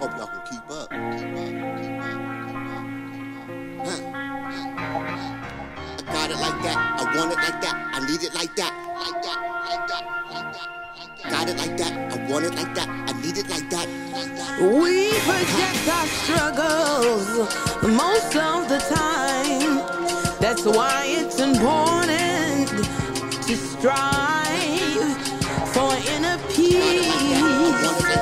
Hope y'all can keep up. I got it like that. I want it like that. I need it like that. Got it like that. I want it like that. I need it like that. We project our struggles most of the time. That's why it's important to strive for inner peace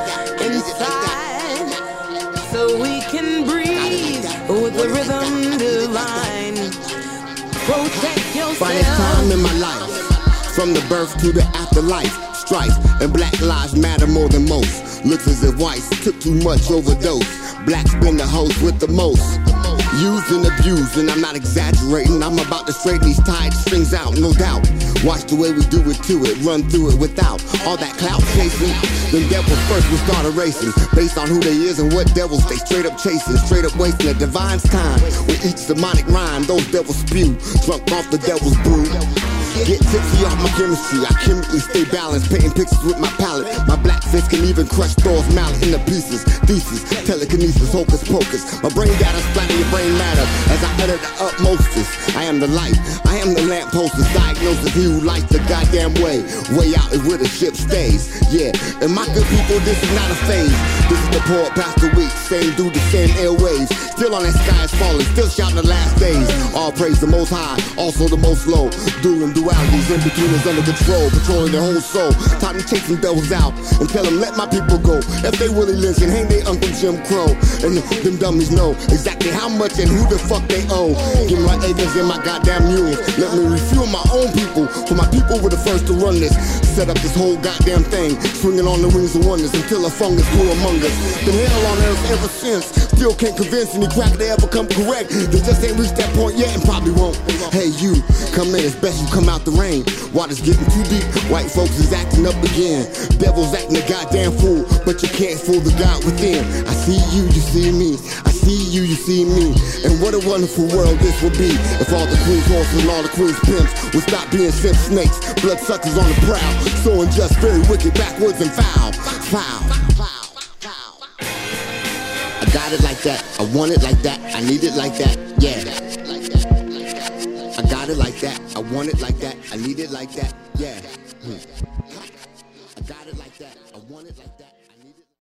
inside, so we can breathe with the rhythm divine. Protect yourself. Finest time in my life, from the birth to the afterlife. Strife and black lives matter more than most. Looks as if whites took too much overdose. Blacks been the host with the most. Used and abused, and I'm not exaggerating. I'm about to straighten these tied strings out, no doubt. Watch the way we do it to it, run through it without all that clout chasing. Them devils first will start erasing, based on who they is and what devils they straight up chasing. Straight up wasting the divine's time. With each demonic rhyme, those devils spew, drunk off the devil's brew. Get tipsy off my chemistry, I chemically stay balanced, painting pictures with my palette. My black fist can even crush Thor's mallet into pieces. Thesis, telekinesis, hocus pocus. My brain data splatter your brain matter as I utter the utmostest. I am the light, I am the lampposter's diagnosis. He who lights the goddamn way. Way out is where the ship stays. Yeah, and my good people, this is not a phase. This is the poet past the week, same dude, the same airwaves. Still on that sky is falling, still shouting the last days. All praise the most high, also the most low. Dueling dualities, in between is under control, patrolling their whole soul. Time to chase some devils out and tell them let my people go. If they Willie Lynch and hang they Uncle Jim Crow. And them dummies know exactly how much and who the fuck they owe. Give me my acres and my goddamn mules. Let me refuel my own people, for my people were the first to run this. Set up this whole goddamn thing, swinging on the wings of wonders until a fungus grew among us. Been hell on earth ever since. Still can't convince any crack they ever come correct. They just ain't reached that point yet and probably won't. Hey you, come in, it's best you come out the rain. Water's getting too deep, white folks is acting up again. Devil's acting a goddamn fool, but you can't fool the God within. I see you, you see me. I see you, you see me. And what a wonderful world this would be if all the queen's horses and all the queen's pimps would stop being simp snakes, bloodsuckers on the prowl, so unjust, very wicked, backwards and foul. I got it like that, I want it like that, I need it like that, yeah. I got it like that, I want it like that, I need it like that, yeah. I got it like that, I want it like that.